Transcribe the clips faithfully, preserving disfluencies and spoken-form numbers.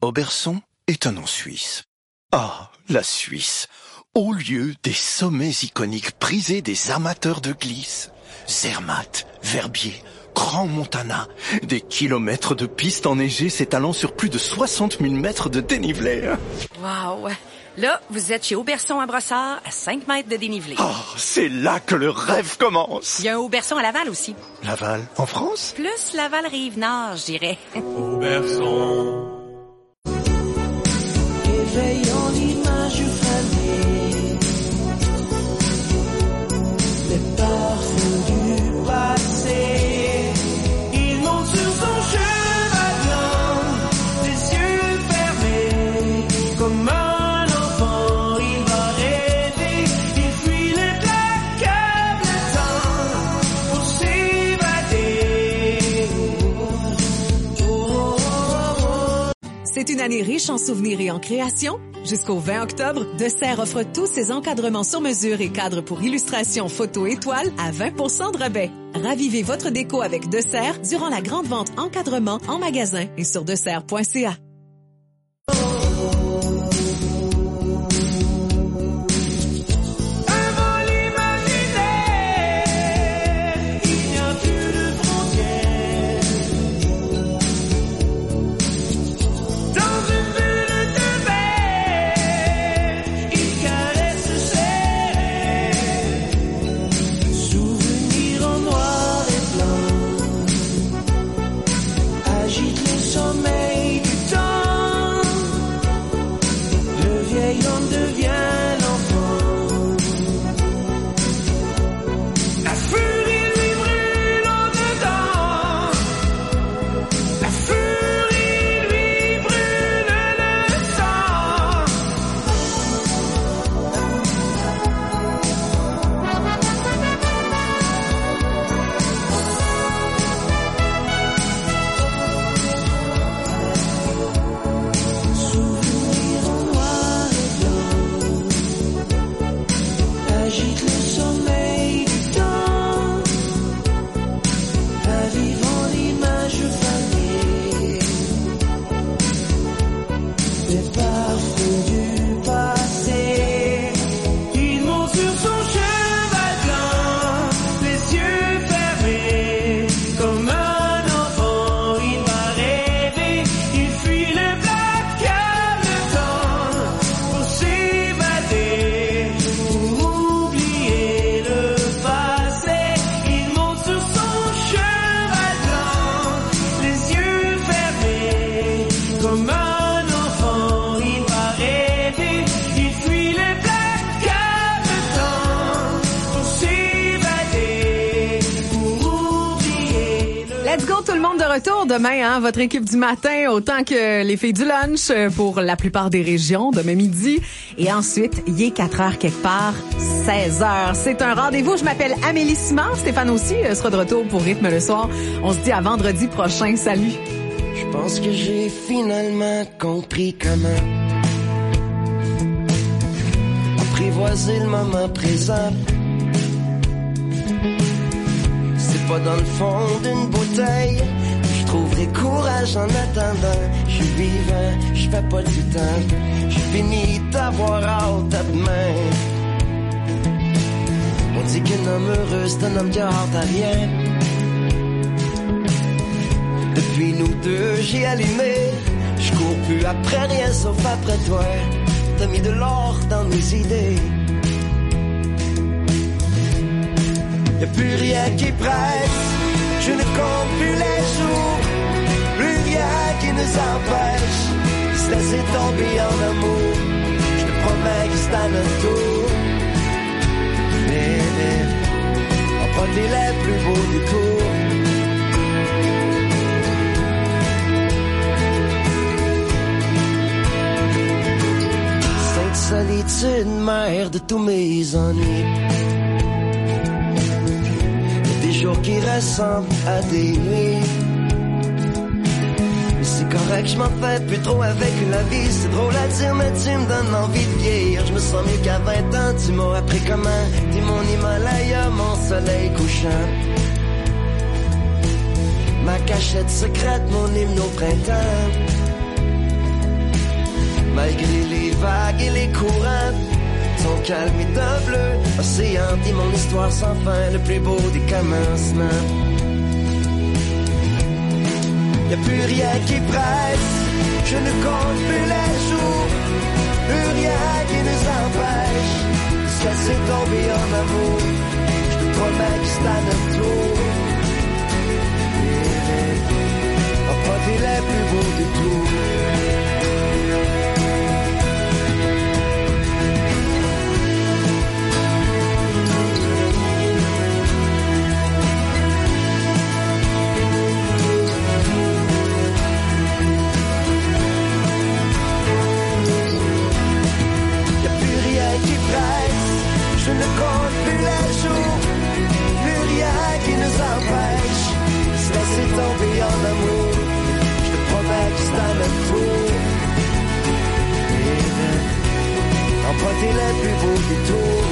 Oberson est un nom suisse. Ah, la Suisse, haut lieu des sommets iconiques prisés des amateurs de glisse. Zermatt, Verbier, Grand Montana, des kilomètres de pistes enneigées s'étalant sur plus de soixante mille mètres de dénivelé. Wow! Là, vous êtes chez Auberson à Brossard, à cinq mètres de dénivelé. Oh, c'est là que le rêve commence. Il y a un Auberson à Laval aussi. Laval, en France? Plus Laval-Rive-Nord, je dirais. Auberson. Éveillant l'image du famille, les parfums du passé, il monte sur son cheval blanc, les yeux fermés, comme un enfant, il va rêver, il fuit les placards de temps, pour s'évader. Oh, oh, oh, oh. C'est une année riche en souvenirs et en création. Jusqu'au vingt octobre, Desserre offre tous ses encadrements sur mesure et cadres pour illustration, photo et toile à vingt pour cent de rabais. Ravivez votre déco avec Desserre durant la grande vente encadrement en magasin et sur desserre point c a. Retour demain, hein, votre équipe du matin, autant que les filles du lunch pour la plupart des régions, demain midi. Et ensuite, il est quatre heures quelque part, seize heures. C'est un rendez-vous. Je m'appelle Amélie Simard. Stéphane aussi sera de retour pour Rythme le soir. On se dit à vendredi prochain. Salut. Je pense que j'ai finalement compris comment apprivoiser le moment présent. C'est pas dans le fond d'une bouteille. Je trouverai courage en attendant. Je suis vivant, je fais pas du temps. Je finis d'avoir hâte à demain. On dit qu'un homme heureux c'est un homme qui a hâte à rien. Depuis nous deux j'ai allumé. Je cours plus après rien sauf après toi. T'as mis de l'or dans mes idées. Y'a plus rien qui presse. Je ne compte plus les jours, plus rien qui nous empêche de se laisser tomber en amour. Je te promets que c'est à notre tour. Mais, mais on prend les plus beaux détours. Sainte solitude, mère de tous mes ennuis. Jours qui ressemblent à des nuits. Mais c'est correct, je m'en fais plus trop avec la vie. C'est drôle à dire, mais tu me donnes envie de vieillir. Je me sens mieux qu'à vingt ans, tu m'as appris comment. T'es mon Himalaya, mon soleil couchant. Ma cachette secrète, mon hymne au printemps. vagues et les courants sont calmes et d'un bleu océan. Dit mon histoire sans fin, le plus beau des commencements. Y'a plus rien qui presse, je ne compte plus les jours, plus rien qui nous empêche de se laisser tomber en amour. Je te promets que c'est à notre tour emprunter les plus beaux détours. Je ne compte plus les jours, plus rien qui nous empêche de se laisser tomber en amour. Je te promets que c'est à notre tour emprunter les plus beaux détours.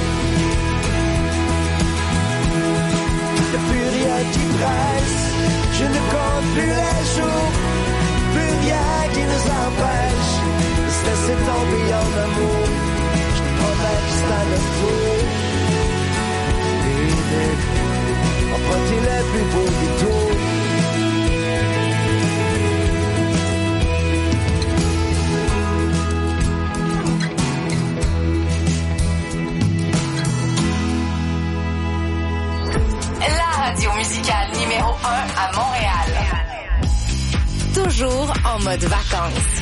Y'a plus rien qui presse, je ne compte plus les jours, plus rien qui nous empêche de se laisser tomber en amour. C'est à notre tour emprunter les plus beaux détours. La radio musicale numéro un à Montréal. Toujours en mode vacances.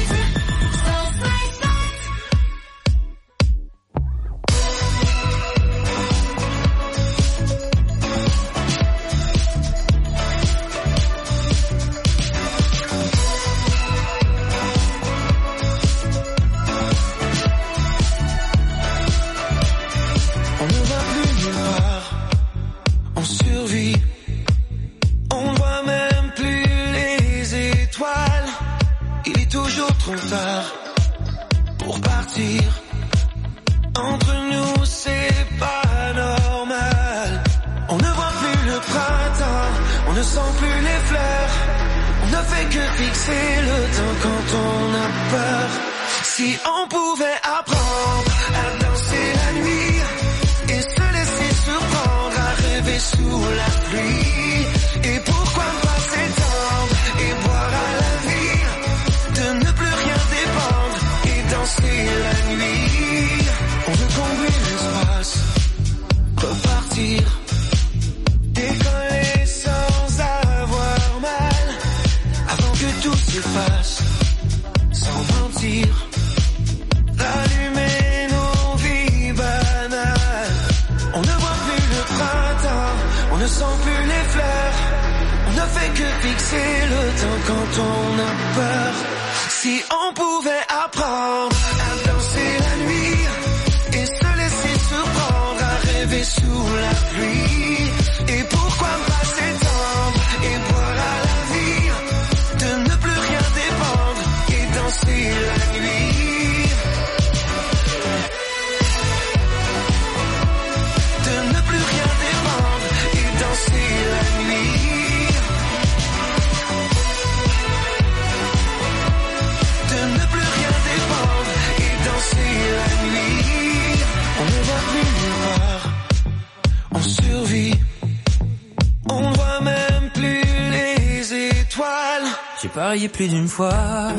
Plus d'une fois,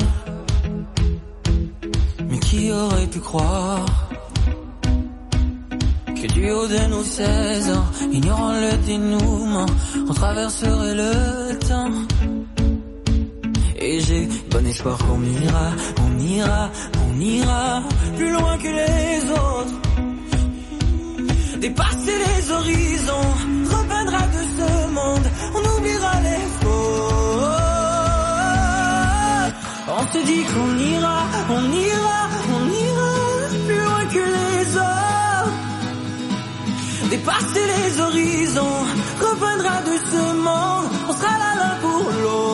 mais qui aurait pu croire que du haut de nos seize ans, ignorant le dénouement, on traverserait le temps. Et j'ai bon espoir qu'on ira, on ira, on ira plus loin que les autres, dépasser les horizons, repeindra de ce monde, on oubliera les faux. On se dit qu'on ira, on ira, on ira plus loin que les autres, dépasser les horizons, repeindra de ce monde, on sera là l'un pour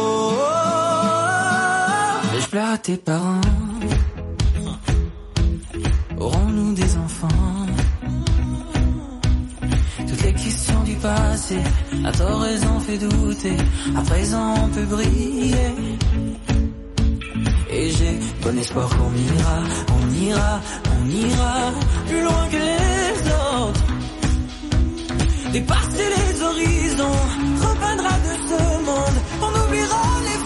l'autre. Vais-je plaire à tes parents? Aurons-nous des enfants? Toutes les questions du passé, à tort raison fait douter, à présent on peut briller. Et j'ai bon espoir qu'on ira, on ira, on ira plus loin que les autres. Dépasser les horizons, repeindra de ce monde, on oubliera les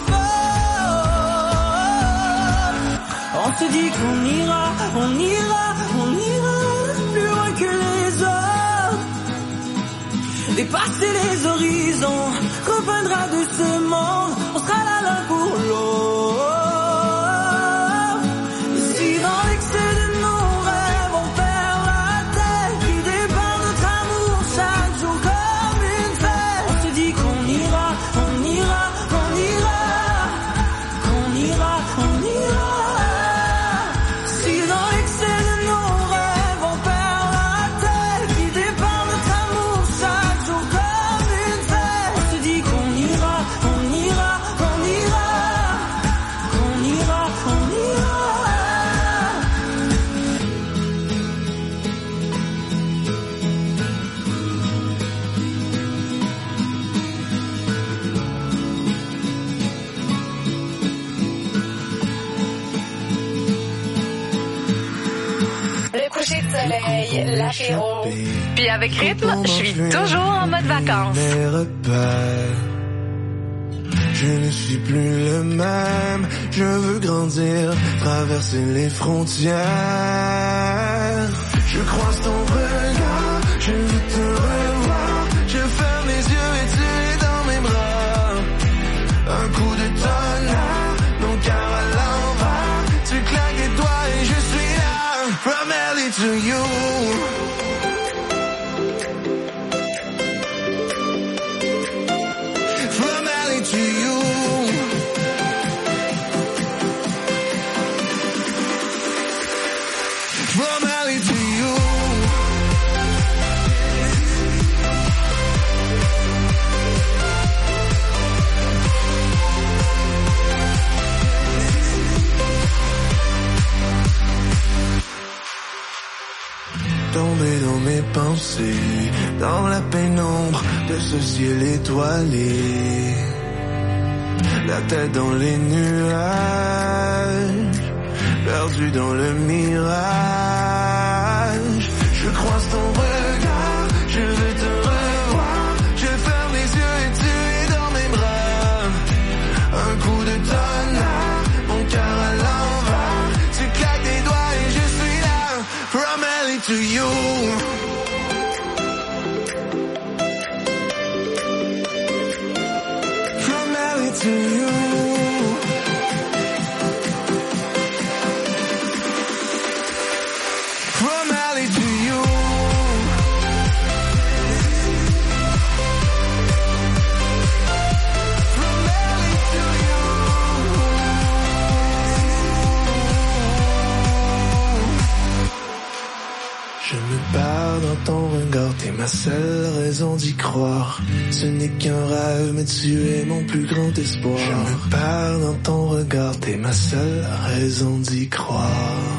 fautes. On se dit qu'on ira, on ira, on ira plus loin que les autres. Dépasser les horizons, repeindra de ce monde, on sera là l'un pour l'autre. Si dans l'excès de nos rêves on perd la tête, qui débat notre amour chaque jour comme une fête. On se dit qu'on ira, on ira, qu'on ira, qu'on ira, on ira. Si dans l'excès de nos rêves on perd la tête, qui débat notre amour chaque jour comme une fête. On se dit qu'on ira, on ira, qu'on ira, qu'on ira, on ira. Le coucher de soleil, l'apéro. Puis avec rythme, je suis toujours en mode vacances. Mes repères. Je ne suis plus le même. Je veux grandir, traverser les frontières. Je croise ton regard, je veux te revoir. Je ferme mes yeux et tu es dans mes bras. Un coup de tonnerre, mon cœur à l'envers. Tu claques les doigts et je suis là. From L A to you. From L A to you. From L A to you. Tomber dans mes pensées, dans la pénombre de ce ciel étoilé. La tête dans les nuages, perdu dans le mirage. Je croise ton regard, je veux te revoir. Je ferme les yeux et tu es dans mes bras. Un coup de tonnerre, mon cœur à l'envers. Tu claques des doigts et je suis là. From L A to you. From L A to you. From L A to you. From L A to you. Je me perds dans ton regard, t'es ma seule raison d'y croire. Ce n'est qu'un rêve, mais tu es mon plus grand espoir. Je me perds dans ton regard, t'es ma seule raison d'y croire.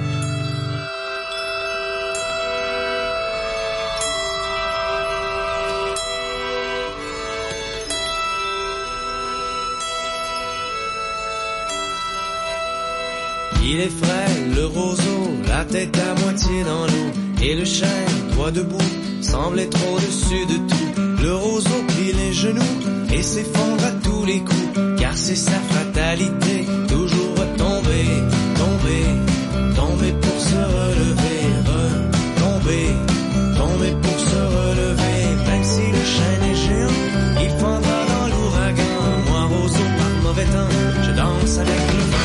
Il est frais, le roseau, la tête à moitié dans l'eau. Et le chêne, droit debout, semble être au-dessus de tout. Le roseau plie les genoux et s'effondre à tous les coups. Car c'est sa fatalité, toujours tomber, tomber, tomber pour se relever. Retomber, tomber pour se relever. Même si le chêne est géant, il fendra dans l'ouragan. Moi, roseau, par mauvais temps, je danse avec le vent.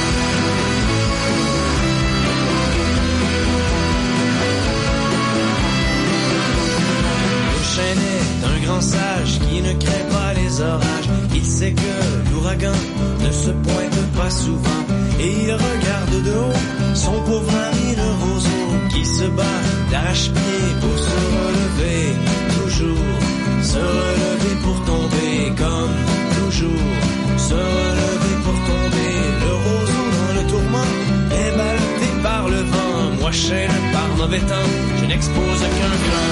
Un grand sage qui ne crée pas les orages. Il sait que l'ouragan ne se pointe pas souvent. Et il regarde de haut son pauvre ami le roseau qui se bat d'arrache-pied pour se relever. Toujours se relever pour tomber comme toujours. Se relever pour tomber. Le roseau dans le tourment est ballotté par le vent. Moi chêne par mauvais temps, je n'expose qu'un clan.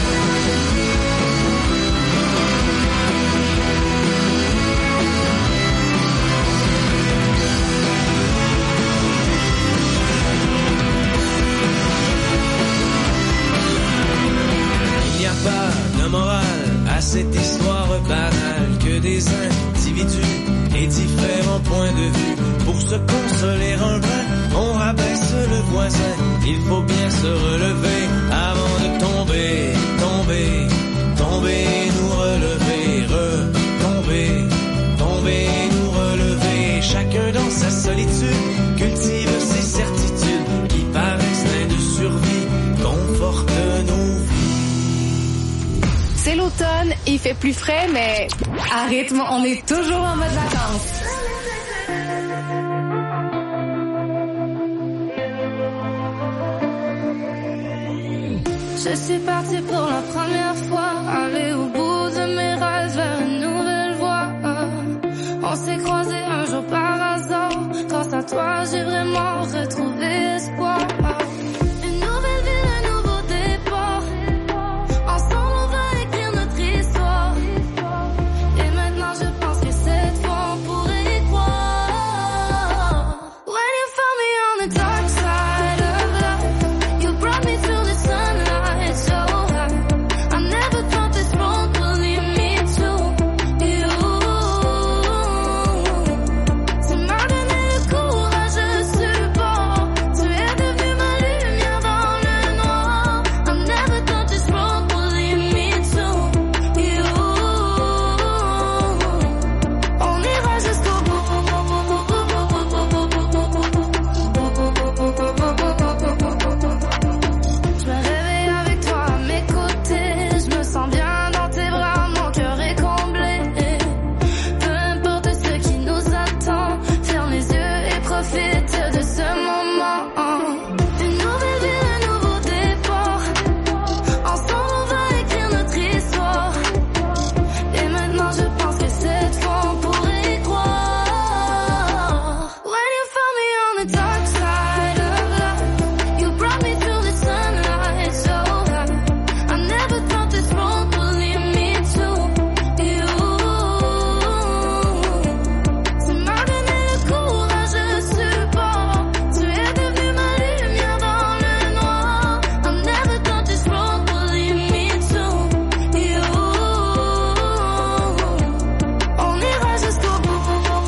des individus et différents points de vue. Pour se consoler un brin, on rabaisse le voisin. Il faut bien se relever avant de tomber, tomber, tomber, nous relever, retomber, tomber, nous relever. Chacun dans sa solitude cultive ses certitudes qui par instinct de survie confortent nos vies. C'est l'automne, il fait plus frais, mais à rythme, on est toujours en mode vacances. Je suis partie pour la première fois, aller au bout de mes rêves vers une nouvelle voie. On s'est croisés un jour par hasard, grâce à toi j'ai vraiment retrouvé espoir. Une nouvelle ville, un nouveau départ, ensemble on va écrire notre histoire. Et maintenant je pense que cette fois on pourrait y croire. When you found me on the dark side of life, you brought me through the sunlight so high. I never thought this road would lead me to you. Tu m'as donné le courage, je support. Tu es devenu ma lumière dans le noir. I never thought this road would lead me to you. On ira jusqu'au bout. Je me réveille avec toi à mes côtés. Je me sens bien dans tes bras, mon cœur est comblé. Peu importe ce qui nous attend, ferme les yeux et profite de ce moment. Une nouvelle vie, un nouveau départ. Ensemble on va écrire notre histoire. Et maintenant je pense que cette fois on pourrait y croire. When you found me on the dark side of life, you brought me through the sunlight so high. I never thought this road would lead me to you. Tu m'as donné le courage, je support. Tu es devenu ma lumière dans le noir. I never thought this road would lead me to you. On ira jusqu'au bout.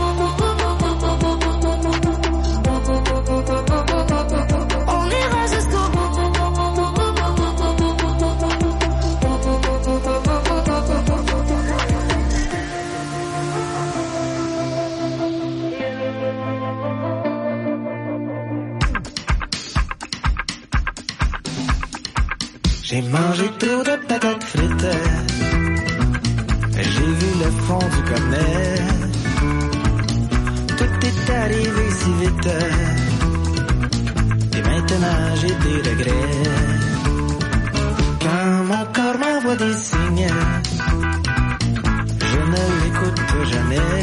On ira jusqu'au bout. J'ai mangé trop de patates frites. J'ai vu le fond du cornet. Tout est arrivé si vite. Et maintenant j'ai des regrets. Quand mon corps m'envoie des signes, je ne l'écoute jamais.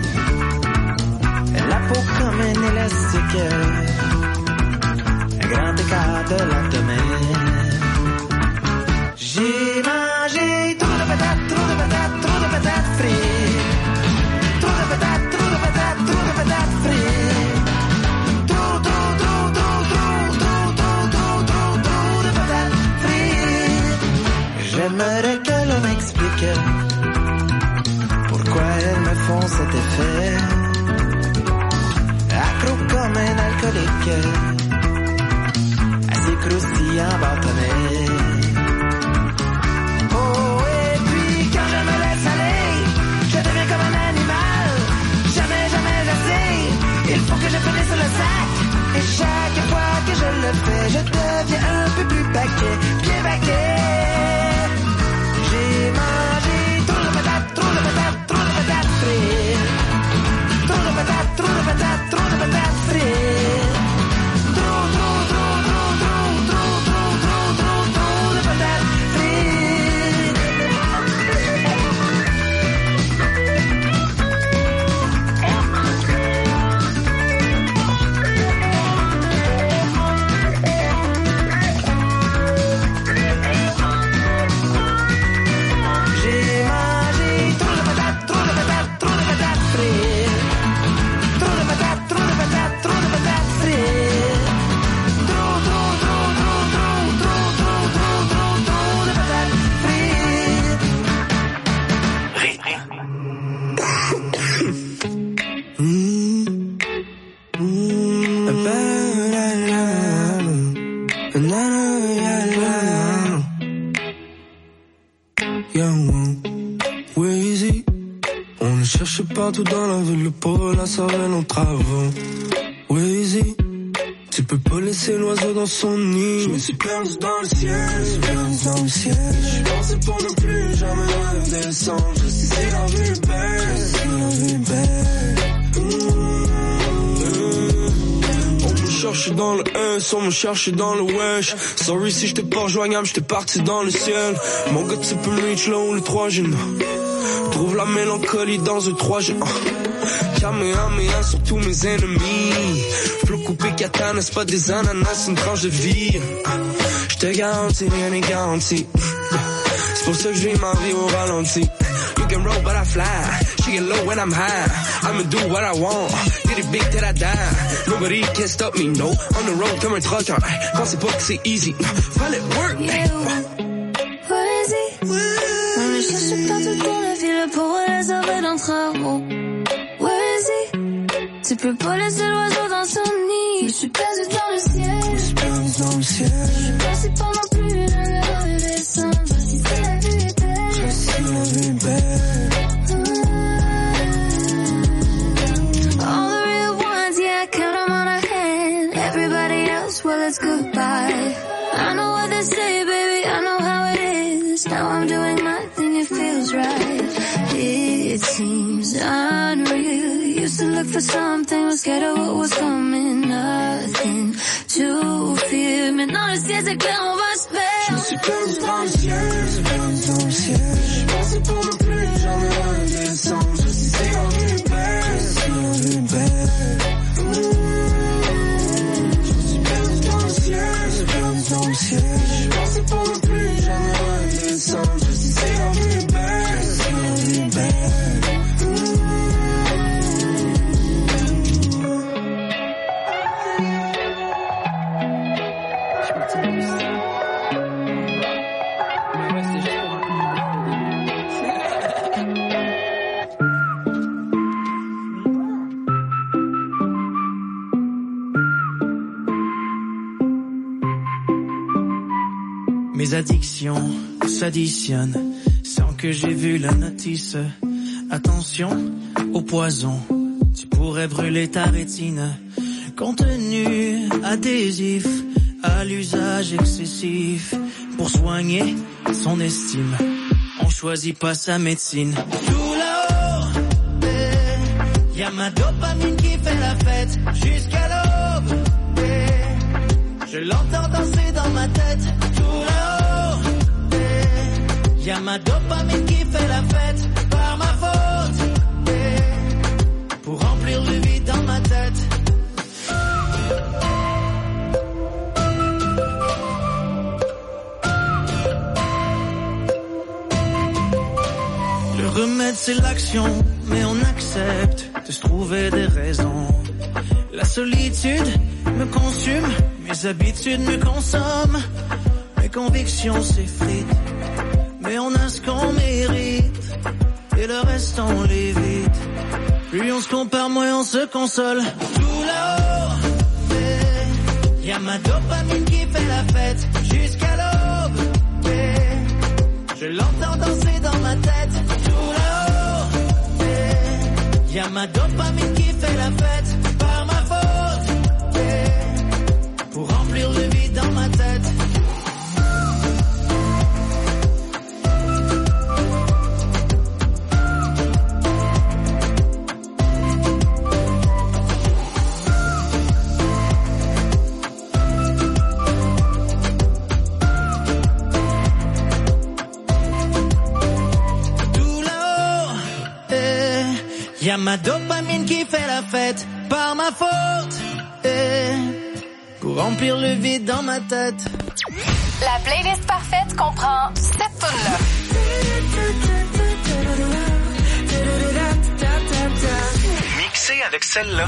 La peau comme un élastique, un grand écart de l'abdomen. J'ai mangé trop de patates, trop de patates, trop de patates frites. Trop de patates, trop de patates, trop de patates frites. Trop, trop, trop, trop, trop, trop, trop, trop, trop, trop de patates frites. J'aimerais que l'on m'explique pourquoi elles me font cet effet. Accro comme un alcoolique, assez croustillant bâtonnet. Il faut que je finisse le sac. Et chaque fois que je le fais, je deviens un peu plus baquet, bien baquet. J'ai mangé trop de patates, trop de patates, trop de patates frites. Trop de patates, trop de patates, trop de patates frites. Trop, trop, trop, trop, trop, trop, trop, trop, trop, trop de patates frites. Na, na, yeah, yeah. Young, where is he? On le cherche partout dans la ville, le pauvre la cervelle en travaux. Where is he? Tu peux pas laisser l'oiseau dans son nid. Je me suis perdu dans le ciel, je suis perdu dans le ciel. Je suis pensé pour ne plus jamais redescendre. Je sais si la vie est belle, je sais si la vie est belle. Mmh. On me cherche dans le S, on me cherche dans le wesh. Sorry si j'étais pas rejoignable, j'étais parti dans le ciel. Mon gars tu peux me reach là où le trois G. Trouve la mélancolie dans un trois G. Kamehameha sur tous mes ennemis. Flot coupé katana, c'est pas des ananas, c'est une tranche de vie. J'te garantis, rien n'est garanti. C'est pour ça que je vis ma vie au ralenti. You can roll but I fly. She get low when I'm high. I'ma do what I want. Get it big till I die. Nobody can stop me, no. On the road comme un trucker. Pensez pas que c'est easy. Fallait work. Yeah, where is he? On le cherche partout dans la ville pour les sauver d'un travaux. Tu peux pas laisser l'oiseau dans son nid. Je suis perdu dans le ciel. Je suis perdu dans le ciel. Je suis passé pendant plus jamais redescendre. Je sais si la vie est belle. Je sais si la vie est belle. All the real ones, yeah, I count them on a hand. Everybody else, well, it's goodbye. I know what they say, baby, I know how it is. Now I'm doing my thing, it feels right. It seems unreal. Used to look for something, was scared of what was coming. Nothing to fear. Maintenant le ciel c'est clair, on va se faire. Je me suis perdu dans le ciel, je suis perdu dans le ciel. Je suis pensé pour ne plus jamais redescendre. Je sais si la vie est belle, je sais si la vie est belle. Je me suis perdu dans le ciel, je suis perdu dans le ciel. Je suis pensé pour ne plus jamais redescendre. Je sais si la vie est belle, je sais si la vie est belle. Mes addictions s'additionnent sans que j'ai vu la notice. Attention au poison, tu pourrais brûler ta rétine. Contenu adhésif à l'usage excessif. Pour soigner son estime, on choisit pas sa médecine. Tout là-haut, eh, y a ma dopamine qui fait la fête jusqu'à l'aube. Eh, je l'entends danser dans ma tête. Tout là-haut, eh, y a ma dopamine qui fait la fête par ma faute. Eh, pour remplir le vide dans ma tête. Le remède c'est l'action, mais on accepte de se trouver des raisons. La solitude me consume, mes habitudes me consomment. Mes convictions s'effritent, mais on a ce qu'on mérite. Et le reste on l'évite. Plus on se compare, moins on se console. Tout là-haut, eh, y a ma dopamine qui fait la fête jusqu'à l'aube. Eh, je l'entends danser dans ma tête. Tout là-haut, eh, y a ma dopamine qui fait la fête par ma faute. Eh, pour remplir le vide dans ma tête. Y a ma dopamine qui fait la fête par ma faute, eh, pour remplir le vide dans ma tête. La playlist parfaite comprend cette tune-là. Mixé avec celle-là.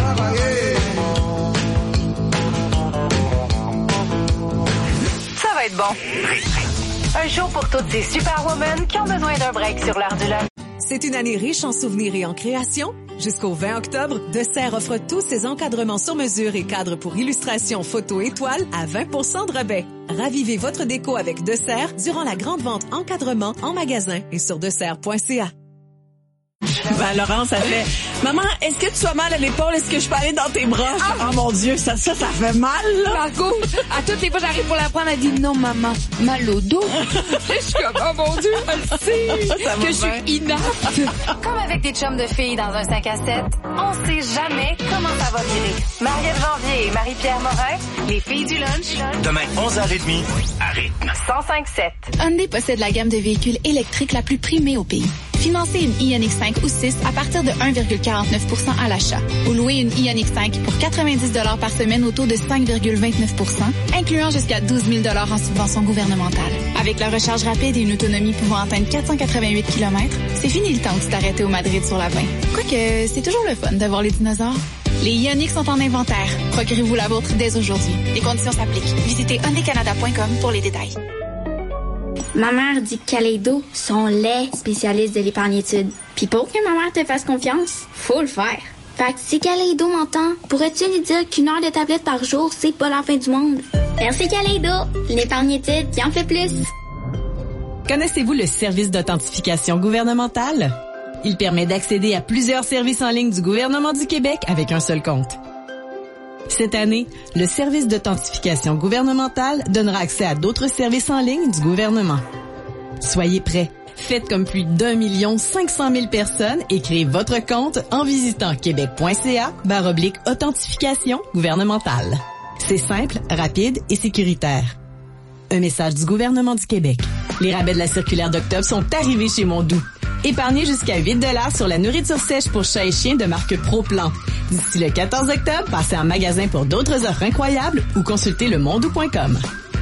Ça va être bon. Un show pour toutes ces superwomen qui ont besoin d'un break sur l'heure du lunch. C'est une année riche en souvenirs et en créations. Jusqu'au vingt octobre, Dessert offre tous ses encadrements sur mesure et cadres pour illustration, photo et toile à vingt pour cent de rabais. Ravivez votre déco avec Dessert durant la grande vente encadrement en magasin et sur dessert point c a. Ben, Laurence, ça fait « Maman, est-ce que tu as mal à l'épaule? Est-ce que je peux aller dans tes bras? Ah. » Oh mon Dieu, ça, ça, ça fait mal, là. Marco, à toutes les fois j'arrive pour la prendre, elle dit « Non, maman, mal au dos. » Je suis comme « Oh mon Dieu, elle sait que je suis inapte. » Comme avec des chums de filles dans un cinq à sept, on sait jamais comment ça va virer. Marie-Ève Janvier et Marie-Pierre Morin, les filles du lunch. Demain, onze heures trente, à rythme. cent cinq sept. Hyundai possède la gamme de véhicules électriques la plus primée au pays. Financez une Ioniq cinq ou six à partir de un virgule quarante-neuf pour cent à l'achat. Ou louez une Ioniq cinq pour quatre-vingt-dix dollars par semaine au taux de cinq virgule vingt-neuf pour cent, incluant jusqu'à douze mille dollars en subvention gouvernementale. Avec la recharge rapide et une autonomie pouvant atteindre quatre cent quatre-vingt-huit kilomètres, c'est fini le temps de t'arrêter au Madrid sur la vingt. Quoique, c'est toujours le fun de voir les dinosaures. Les Ioniq sont en inventaire. Procurez-vous la vôtre dès aujourd'hui. Les conditions s'appliquent. Visitez hyundai canada point com pour les détails. Ma mère dit que Kaleido sont les spécialistes de l'épargne-études. Puis pour que ma mère te fasse confiance, faut le faire. Fait que si Kaleido m'entend, pourrais-tu lui dire qu'une heure de tablette par jour, c'est pas la fin du monde? Merci Kaleido, l'épargne-études qui en fait plus. Connaissez-vous le service d'authentification gouvernementale? Il permet d'accéder à plusieurs services en ligne du gouvernement du Québec avec un seul compte. Cette année, le service d'authentification gouvernementale donnera accès à d'autres services en ligne du gouvernement. Soyez prêts. Faites comme plus d'un million cinq cent mille personnes et créez votre compte en visitant québec point c a barre oblique authentification gouvernementale. C'est simple, rapide et sécuritaire. Un message du gouvernement du Québec. Les rabais de la circulaire d'octobre sont arrivés chez Mondou. Épargnez jusqu'à huit dollars sur la nourriture sèche pour chat et chien de marque ProPlan. D'ici le quatorze octobre, passez en magasin pour d'autres offres incroyables ou consultez le mondou point com.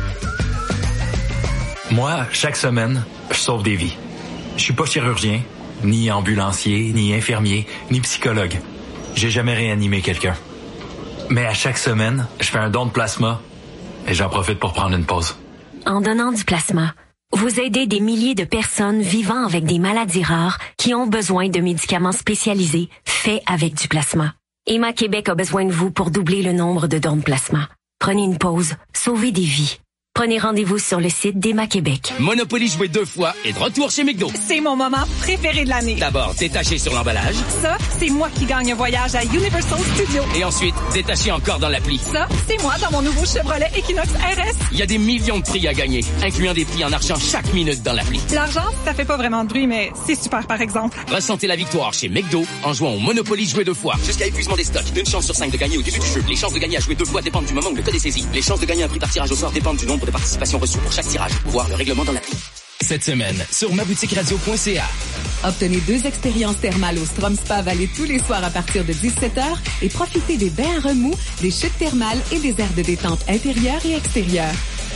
Moi, chaque semaine, je sauve des vies. Je suis pas chirurgien, ni ambulancier, ni infirmier, ni psychologue. J'ai jamais réanimé quelqu'un. Mais à chaque semaine, je fais un don de plasma et j'en profite pour prendre une pause. En donnant du plasma, vous aidez des milliers de personnes vivant avec des maladies rares qui ont besoin de médicaments spécialisés faits avec du plasma. Emma Québec a besoin de vous pour doubler le nombre de dons de plasma. Prenez une pause, sauvez des vies. Prenez rendez-vous sur le site d'Emma Québec. Monopoly joué deux fois et de retour chez McDo. C'est mon moment préféré de l'année. D'abord, détaché sur l'emballage. Ça, c'est moi qui gagne un voyage à Universal Studios. Et ensuite, détaché encore dans l'appli. Ça, c'est moi dans mon nouveau Chevrolet Equinox R S. Il y a des millions de prix à gagner, incluant des prix en argent chaque minute dans l'appli. L'argent, ça fait pas vraiment de bruit, mais c'est super par exemple. Ressentez la victoire chez McDo en jouant au Monopoly joué deux fois. Jusqu'à épuisement des stocks. Une chance sur cinq de gagner au début du jeu. Les chances de gagner à jouer deux fois dépendent du moment où le code est saisi. Les chances de gagner un prix par tirage au sort dépendent du nombre de participations reçues pour chaque tirage. Voir le règlement dans l'appli. Cette semaine, sur ma boutique radio point c a. Obtenez deux expériences thermales au Strom Spa Valley tous les soirs à partir de dix-sept heures et profitez des bains à remous, des chutes thermales et des aires de détente intérieures et extérieures.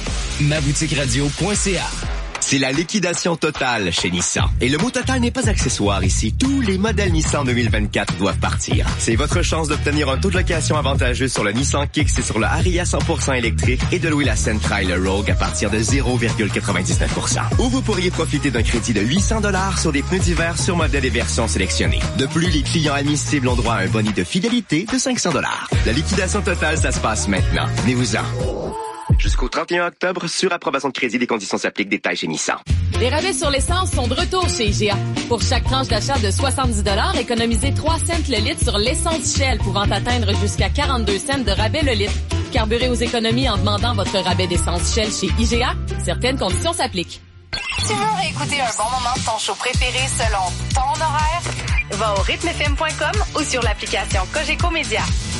ma boutique radio point c a. C'est la liquidation totale chez Nissan. Et le mot total n'est pas accessoire ici. Tous les modèles Nissan deux mille vingt-quatre doivent partir. C'est votre chance d'obtenir un taux de location avantageux sur le Nissan Kicks et sur le Ariya cent pour cent électrique et de louer la Sentra et le Rogue à partir de zéro virgule quatre-vingt-dix-neuf pour cent. Ou vous pourriez profiter d'un crédit de huit cents dollars sur des pneus d'hiver sur modèles et versions sélectionnées. De plus, les clients admissibles ont droit à un boni de fidélité de cinq cents dollars. La liquidation totale, ça se passe maintenant. Venez-vous-en. Jusqu'au trente et un octobre, sur approbation de crédit, les conditions s'appliquent. Détails chez Nissan. Les rabais sur l'essence sont de retour chez I G A. Pour chaque tranche d'achat de soixante-dix dollars, économisez trois cents le litre sur l'essence Shell, pouvant atteindre jusqu'à quarante-deux cents de rabais le litre. Carburez aux économies en demandant votre rabais d'essence Shell chez I G A. Certaines conditions s'appliquent. Tu veux réécouter un bon moment de ton show préféré selon ton horaire? Va au rythme f m point com ou sur l'application Cogeco Média.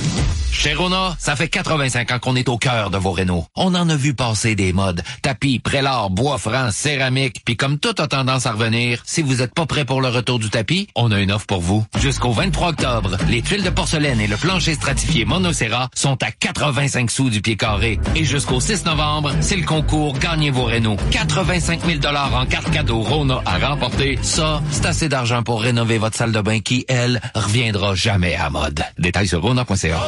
Chez Rona, ça fait quatre-vingt-cinq ans qu'on est au cœur de vos rénaux. On en a vu passer des modes. Tapis, prélat, bois franc, céramique. Puis comme tout a tendance à revenir, si vous êtes pas prêt pour le retour du tapis, on a une offre pour vous. Jusqu'au vingt-trois octobre, les tuiles de porcelaine et le plancher stratifié Monocera sont à quatre-vingt-cinq sous du pied carré. Et jusqu'au six novembre, c'est le concours Gagnez vos rénaux. quatre-vingt-cinq mille dollars en carte cadeau Rona à remporter. Ça, c'est assez d'argent pour rénover votre salle de bain qui, elle, reviendra jamais à mode. Détails sur rona point c a.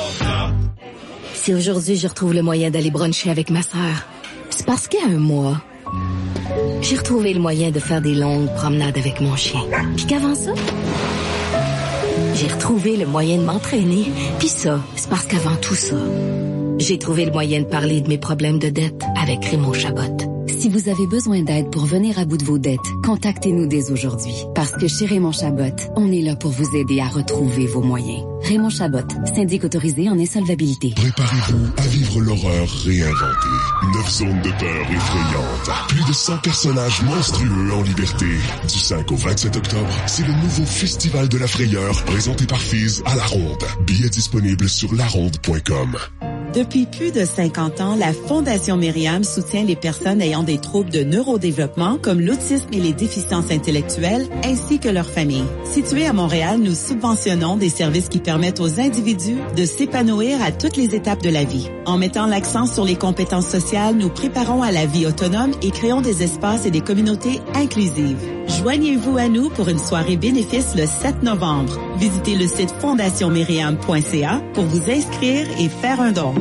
Si aujourd'hui je retrouve le moyen d'aller bruncher avec ma sœur, c'est parce qu'il y a un mois, j'ai retrouvé le moyen de faire des longues promenades avec mon chien. Puis qu'avant ça, J'ai retrouvé le moyen de m'entraîner. Puis ça, c'est parce qu'avant tout ça, j'ai trouvé le moyen de parler de mes problèmes de dette avec Raymond Chabot. Si vous avez besoin d'aide pour venir à bout de vos dettes, contactez-nous dès aujourd'hui. Parce que chez Raymond Chabot, on est là pour vous aider à retrouver vos moyens. Raymond Chabot, syndic autorisé en insolvabilité. Préparez-vous à vivre l'horreur réinventée. Neuf zones de peur effrayantes. Plus de cent personnages monstrueux en liberté. Du cinq au vingt-sept octobre, c'est le nouveau Festival de la frayeur présenté par Fizz à La Ronde. Billets disponibles sur la ronde point com. Depuis plus de cinquante ans, la Fondation Myriam soutient les personnes ayant des troubles de neurodéveloppement comme l'autisme et les déficiences intellectuelles, ainsi que leurs familles. Située à Montréal, nous subventionnons des services qui permettent aux individus de s'épanouir à toutes les étapes de la vie. En mettant l'accent sur les compétences sociales, nous préparons à la vie autonome et créons des espaces et des communautés inclusives. Joignez-vous à nous pour une soirée bénéfice le sept novembre. Visitez le site fondation myriam point c a pour vous inscrire et faire un don.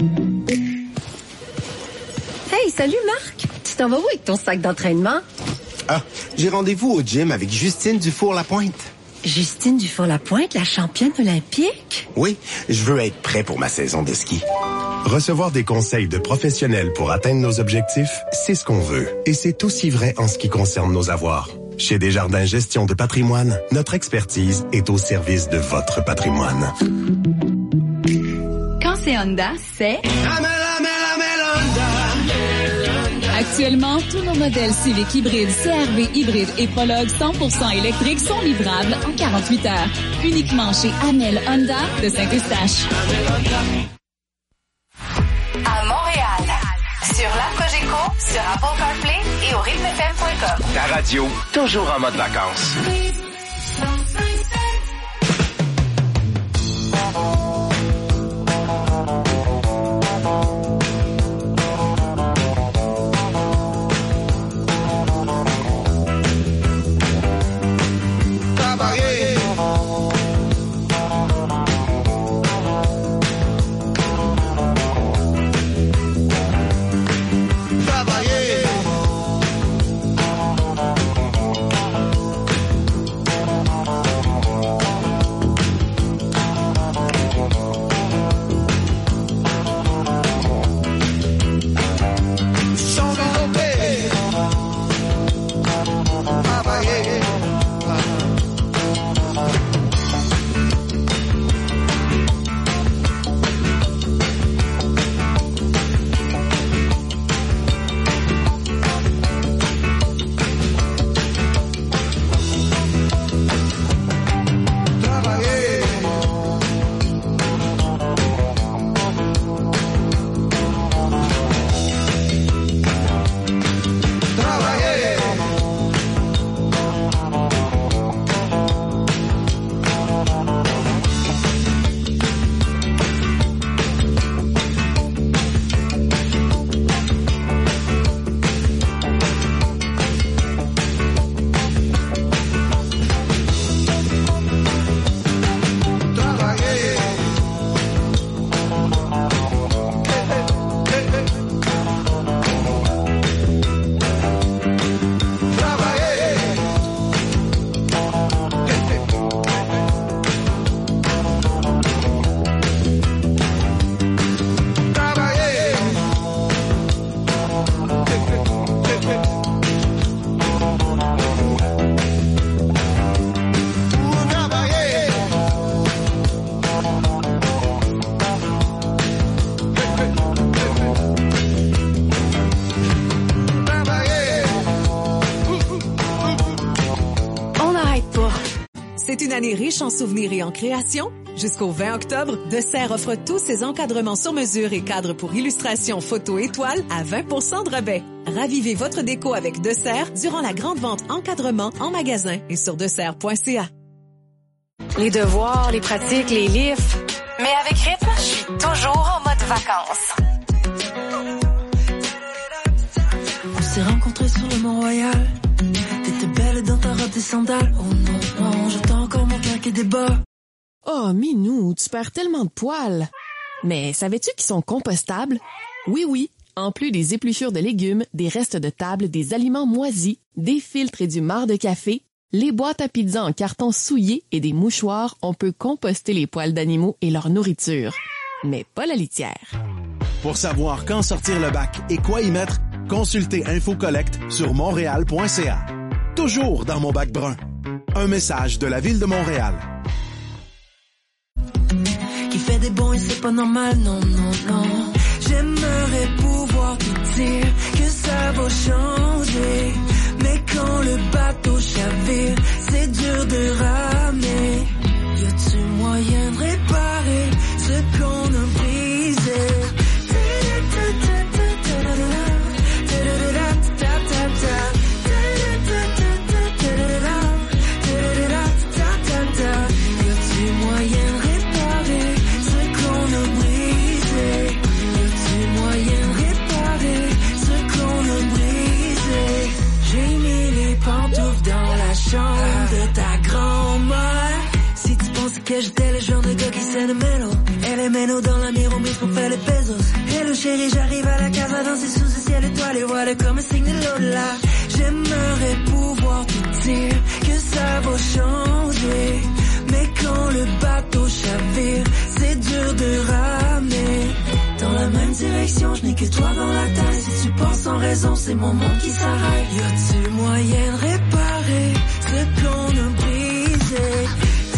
Hey, salut Marc! Tu t'en vas où avec ton sac d'entraînement? Ah, j'ai rendez-vous au gym avec Justine Dufour-Lapointe. Justine Dufour-Lapointe, la championne olympique? Oui, je veux être prêt pour ma saison de ski. Recevoir des conseils de professionnels pour atteindre nos objectifs, c'est ce qu'on veut. Et c'est aussi vrai en ce qui concerne nos avoirs. Chez Desjardins Gestion de patrimoine, notre expertise est au service de votre patrimoine. Quand c'est Honda, c'est... Actuellement, tous nos modèles Civic hybrides, C R V hybrides et Prologue cent pour cent électriques sont livrables en quarante-huit heures. Uniquement chez Amel Honda de Saint-Eustache. À Montréal, sur l'app Cogeco, sur Apple CarPlay et au rythme f m point com. Ta radio, toujours en mode vacances. C'est une année riche en souvenirs et en création. Jusqu'au vingt octobre, Dessert offre tous ses encadrements sur mesure et cadres pour illustration, photo et toile à vingt pour cent de rabais. Ravivez votre déco avec Dessert durant la grande vente encadrement en magasin et sur dessert point c a. Les devoirs, les pratiques, les livres. Mais avec Rythme, je suis toujours en mode vacances. On s'est rencontrés sur le Mont-Royal. T'étais belle dans ta robe, tes sandales. Oh non, non, j'attends encore mon cœur qui débat. Oh, Minou, tu perds tellement de poils. Mais savais-tu qu'ils sont compostables? Oui, oui. En plus des épluchures de légumes, des restes de table, des aliments moisis, des filtres et du marc de café, Les boîtes à pizza en carton souillé et des mouchoirs, on peut composter les poils d'animaux et leur nourriture. Mais pas la litière. Pour savoir quand sortir le bac et quoi y mettre, consultez InfoCollect sur montréal point c a. Toujours dans mon bac brun. Un message de la Ville de Montréal. Qui fait des bons et c'est pas normal, non, non, non. J'aimerais pouvoir te dire que ça va changer. Mais quand le bateau chavire, c'est dur de ramer. Y a-tu moyen de réparer ce qu'on a brisé? De ta grand-mère. Si tu penses que j'étais le genre de gars qui sait le mélo, elle est mélo dans la miromise pour faire les pesos. Hello chérie, j'arrive à la casa danser sous ce ciel étoilé, voilà comme un signe de l'au-delà. J'aimerais pouvoir te dire que ça va changer. Mais quand le bateau chavire, c'est dur de ramer. Dans la même direction, je n'ai que toi dans la tête. Si tu penses sans raison, c'est mon monde qui s'arrête. Y a-tu moyen de réparer ce qu'on a brisé?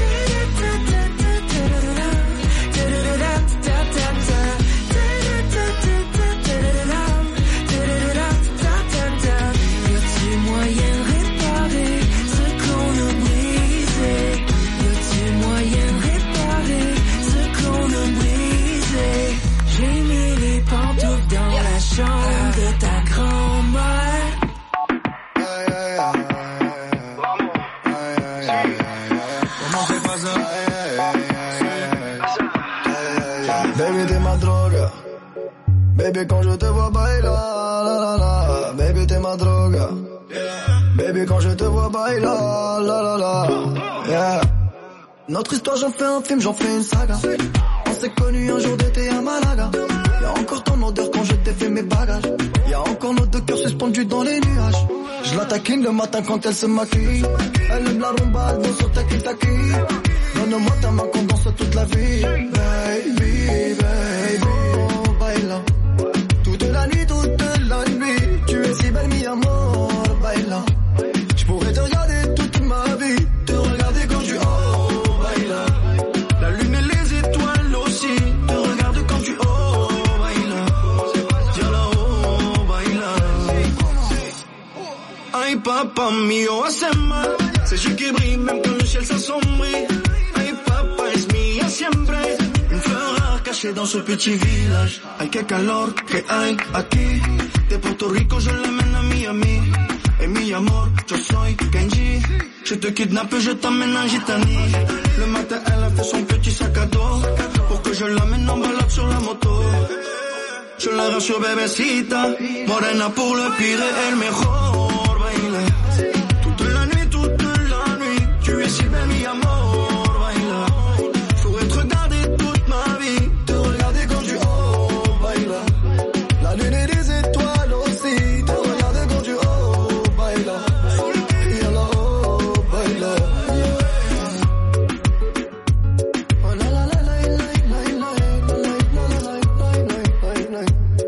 De ta grand-mère. Comment c'est pas ça? Baby t'es ma drogue. Baby quand je te vois bailer, la la la. Baby t'es ma drogue. Baby quand je te vois bailer, la la la. Yeah. Notre histoire j'en fais un film, j'en fais une saga. On s'est connus un jour d'été à Malaga. Y'a encore ton odeur quand je t'ai fait mes bagages. Y'a encore nos deux cœurs suspendus dans les nuages. Je la taquine le matin quand elle se maquille. Elle aime la rumba, elle danse sur taki-taki. Donne-moi ta main qu'on danse toute la vie. Baby, baby, oh, baila. Toute la nuit, toute la nuit. Tu es si belle, mi amor, baila. Je pourrais te regarder toute ma vie. Te regarder quand tu oh, baila. La lune et les étoiles aussi. Te regarder quand tu oh. Ay papa mío, hace mal. C'est Dieu qui brille même quand le ciel s'assombrit. Ay papa es mía siempre. Une fleur rare cachée dans ce petit village. Ay que calor que hay aquí. De Puerto Rico je l'amène à Miami. Et mi amor, yo soy Kenji. Je te kidnappe et je t'emmène en Gitanie. Le matin elle a fait son petit sac à dos. Pour que je l'amène en balade sur la moto. Je la rassure bébécita. Morena pour le pire et el mejor. Toute la nuit, toute la nuit, tu es si belle, mi amor, baila. Je pourrais te regarder toute ma vie, te regarder quand tu oh, baila. La lune et les étoiles aussi, te regarder quand tu oh, baila. Et alors, oh, baila. Oh la la la la la la la la la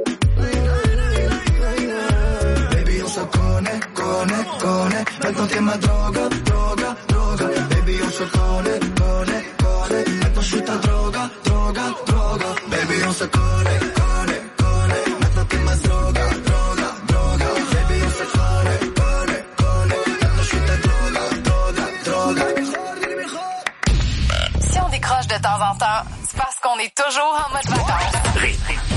la. Baby, on se connaît, connaît, connaît. Maintenant t'es ma droga, droga, droga. Baby on se connaît, connaît, connaît. Maintenant je suis ta droga, droga, droga. Baby on se connaît, connaît, connaît. Maintenant t'es ma droga, droga, droga. Baby on se connaît, connaît, connaît. Maintenant je suis ta droga, droga, droga. Si on décroche de temps en temps, c'est parce qu'on est toujours en mode vacances.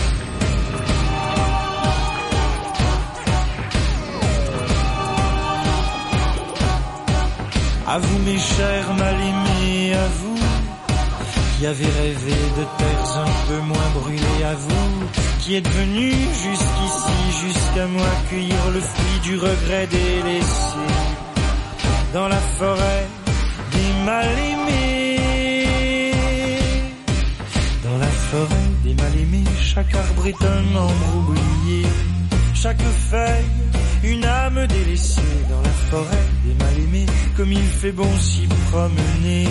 À vous mes chers mal-aimés, à vous qui avez rêvé de terres un peu moins brûlées, à vous qui êtes venus jusqu'ici, jusqu'à moi cueillir le fruit du regret délaissé dans la forêt des mal-aimés. Dans la forêt des mal-aimés, chaque arbre est un membre oublié. chaque feuille, une âme délaissée dans la forêt des mal-aimés, comme il fait bon s'y promener.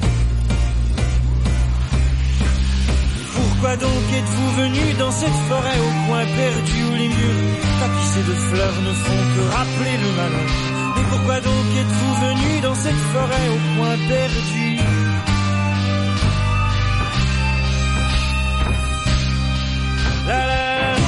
Pourquoi donc êtes-vous venu dans cette forêt au coin perdu où les murs tapissés de fleurs ne font que rappeler le malheur? Mais pourquoi donc êtes-vous venu dans cette forêt au coin perdu? La la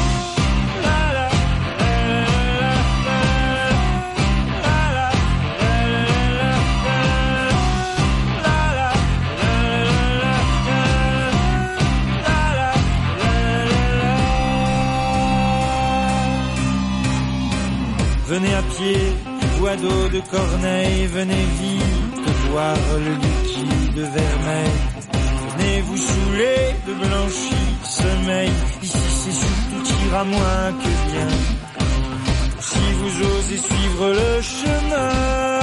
venez à pied, voie d'eau de Corneille, venez vite boire le liquide vermeil. Venez vous saouler de blanchi sommeil, ici c'est surtout ira moins que bien. Si vous osez suivre le chemin,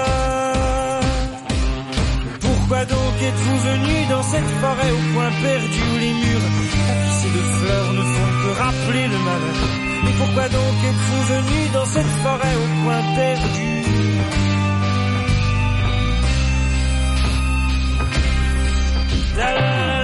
pourquoi donc êtes-vous venu dans cette forêt au coin perdu où les murs tapissés de fleurs ne font que rappeler le malheur? Mais pourquoi donc êtes-vous venu dans cette forêt au coin perdu? La la la.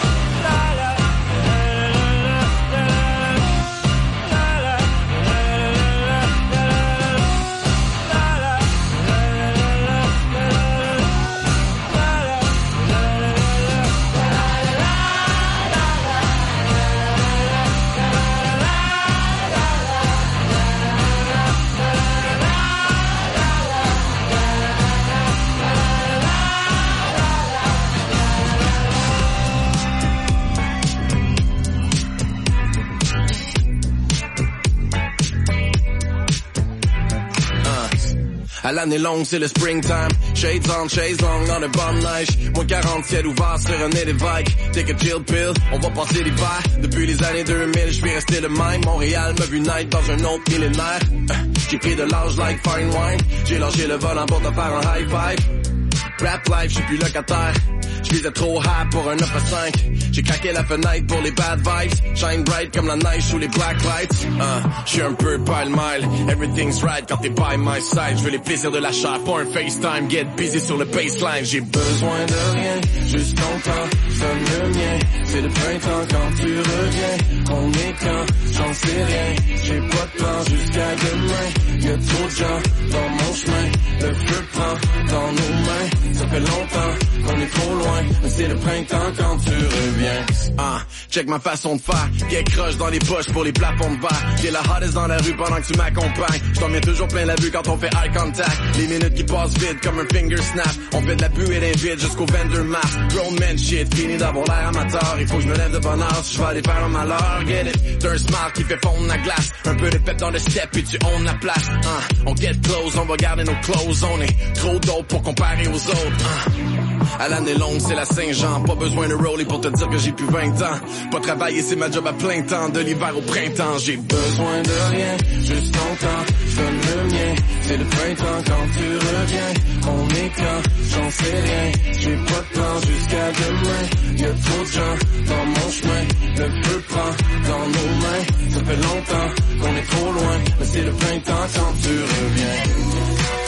À l'année longue, c'est le springtime. Shades on, shades long, dans le bum neige. Moins quarante, ciel ouvert sur René Lévesque. Take a chill pill, on va passer l'hiver. Depuis les années deux mille, je suis resté le même. Montréal m'a vu naître dans un autre millénaire. Euh, j'ai pris de l'âge like fine wine. J'ai lâché le volant pour te faire un high five. Rap life, j'suis plus locataire. J'visais trop high pour un neuf à cinq. J'ai craqué la fenêtre pour les bad vibes. Shine bright comme la neige sous les black lights. Uh, j'suis un peu pile-mile. Everything's right quand t'es by my side. J'veux les plaisirs de la chair, pas un FaceTime. Get busy sur le baseline. J'ai besoin de rien, juste ton temps, donne le mien. C'est le printemps quand tu reviens. On est quand, j'en sais rien. J'ai pas de plan jusqu'à demain. Y'a trop de gens dans mon chemin. Le feu prend dans nos mains. Ça fait longtemps qu'on est trop loin, mais c'est le printemps quand tu reviens. Ah, check ma façon de faire. Get croche dans les poches pour les plafonds de verre. J'ai la hottest dans la rue pendant que tu m'accompagnes. J't'en mets toujours plein la vue quand on fait eye contact. Les minutes qui passent vite comme un finger snap. On fait de la buée d'invite jusqu'au vendor map. Grown man shit, fini d'avoir l'air amateur. Il faut que je me lève de bonne heure si je vais aller faire un malheur. Get it, t'as un smile qui fait fondre la glace. Un peu de pep dans le step et tu own la place. Ah, on get close, on va garder nos clothes. On est trop dope pour comparer aux autres. Ah. À l'année longue, c'est la Saint-Jean. Pas besoin de rollie pour te dire que j'ai plus vingt ans. Pas travailler, c'est ma job à plein temps. De l'hiver au printemps, j'ai besoin de rien. Juste ton temps, donne le mien. C'est le printemps quand tu reviens. On est quand, j'en sais rien. J'ai pas de plan jusqu'à demain. Y'a trop de gens dans mon chemin. Le feu prend dans nos mains. Ça fait longtemps qu'on est trop loin. Mais c'est le printemps quand tu reviens.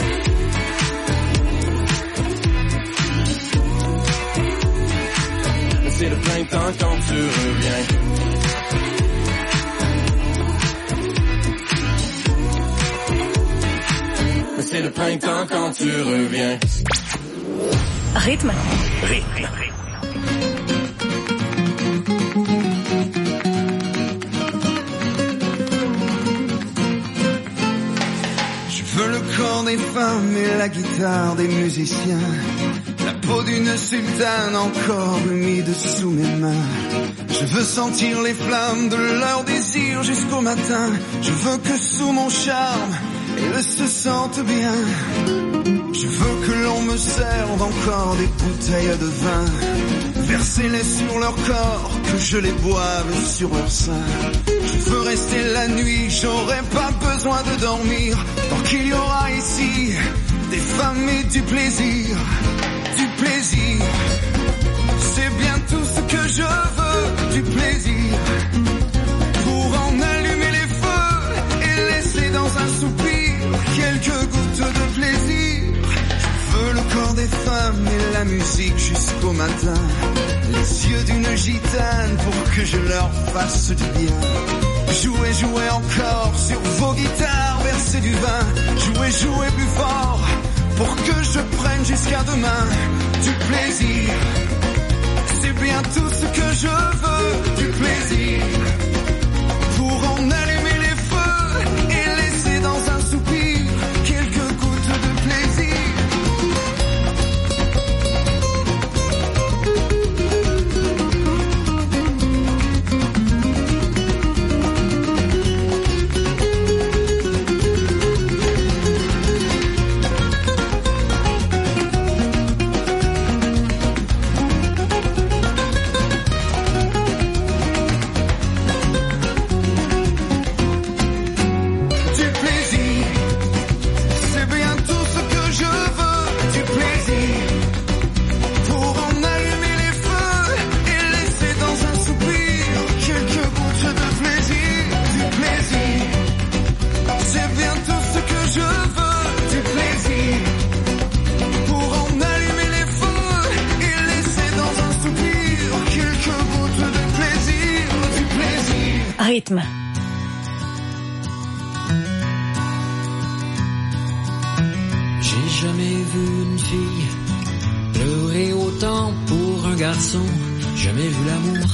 C'est le printemps quand tu reviens. Mais c'est le printemps quand tu reviens. Rythme. Rythme. Je veux le corps des femmes et la guitare des musiciens. La peau d'une sultane encore humide sous mes mains. Je veux sentir les flammes de leur désir jusqu'au matin. Je veux que sous mon charme, elles se sentent bien. Je veux que l'on me serve encore des bouteilles de vin. Verser-les sur leur corps, que je les boive sur leur sein. Je veux rester la nuit, j'aurai pas besoin de dormir. Tant qu'il y aura ici des femmes et du plaisir. Du plaisir, c'est bien tout ce que je veux, du plaisir. Pour en allumer les feux musique jusqu'au matin, les yeux d'une gitane pour que je leur fasse du bien. Jouez, jouez encore sur vos guitares, versez du vin. Jouez, jouez plus fort pour que je prenne jusqu'à demain du plaisir. C'est bien tout ce que je veux, du plaisir. Pour en allumer les feux et laisser dans un soupir quelques gouttes de plaisir. Rythme. J'ai jamais vu une fille pleurer autant pour un garçon. Jamais vu l'amour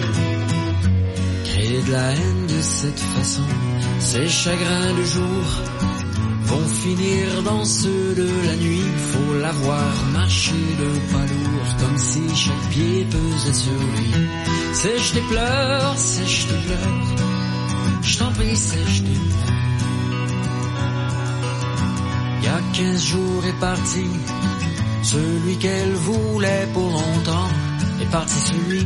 créer de la haine de cette façon. Ces chagrins de jour vont finir dans ceux de la nuit. Faut la voir marcher le pas lourd, comme si chaque pied pesait sur lui. Sèche tes pleurs, sèche tes pleurs, je t'en prie, sèche tes pleurs. Il y a quinze jours est parti, celui qu'elle voulait pour longtemps est parti celui